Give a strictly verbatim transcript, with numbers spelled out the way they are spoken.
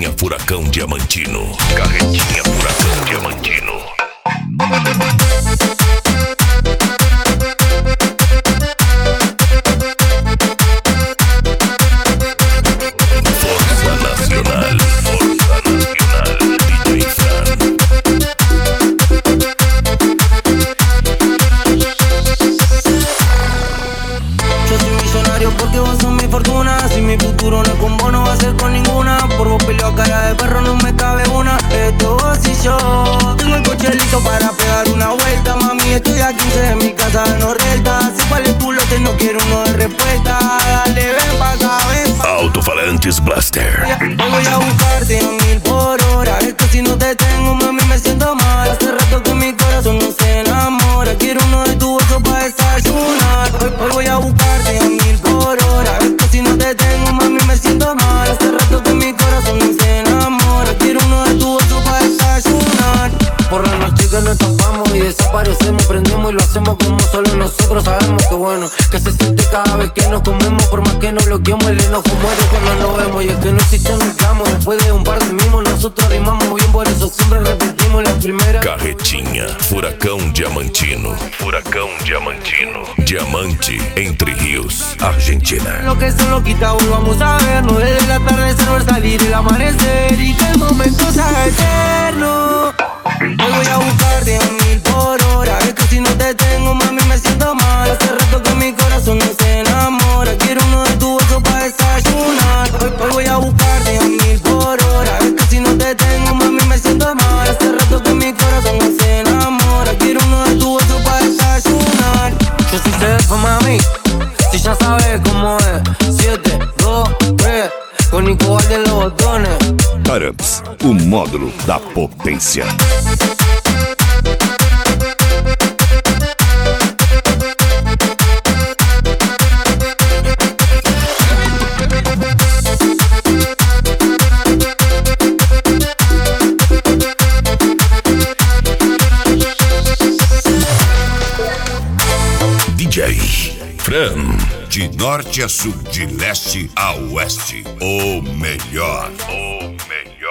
Carretinha Furacão Diamantino. Carretinha Furacão Diamantino. Força Nacional. Força Nacional. D J Fran. Yo soy millonario porque vos sos mi fortuna. Si mi futuro no es con vos, no va a ser con ninguna. Por vos peleo a cara de perro, no me cabe una. Esto vos y yo. Tengo el coche listo para pegar una vuelta. Mami, estoy a quince de mi casa de Nordelta. Si cuál es tu lote, no quiero uno de respuesta. Dale, ven pa' acá, ven pa' acá. Alto-Falantes Blaster. Hoy voy a buscarte a mil por hora. Es que si no te tengo, mami, me siento mal. Hace rato que mi corazón no se enamora. Quiero uno de tu beso pa' desayunar. Hoy, hoy voy a buscarte a mil por hora. Es que si no te tengo, mami, me siento mal. Hace rato que mi corazón no se enamora. Quiero uno de tu beso pa' desayunar. Por la noche que nos tapamos y desaparecemos, prendemos y lo hacemos como solo nosotros sabemos. Que bueno, que se siente cada vez que nos comemos. Por más que nos bloqueemos, el enojo muere cuando nos vemos. Y es que no existen reclamos, después de un par de mimos nosotros rimamos bien, por eso siempre repetimos la primera. Carretinha Furacão Diamantino. Furacão Diamantino. Diamante, Entre Rios, Argentina. Lo que se lo quita, volvamos a vernos. Desde el atardecer o el salir el amanecer. Y que el momento se haga eterno. Hoy voy a buscarte a mil por hora. Es que si no te tengo, mami, me siento mal. Hace rato que mi corazón no se enamora. Quiero uno de tu beso pa' desayunar. Hoy, hoy voy a buscarte a mil por hora. Es que si no te tengo, mami, me siento mal. Hace rato que mi corazón no se enamora. Quiero uno de tu beso pa' desayunar. Yo sí sé eso, mami. Si ya sabes cómo es. Siete, dos, tres. Con Nico de los botones. Paramps, o módulo da potência. D J Fran. De norte a sul, de leste a oeste, o melhor. O melhor.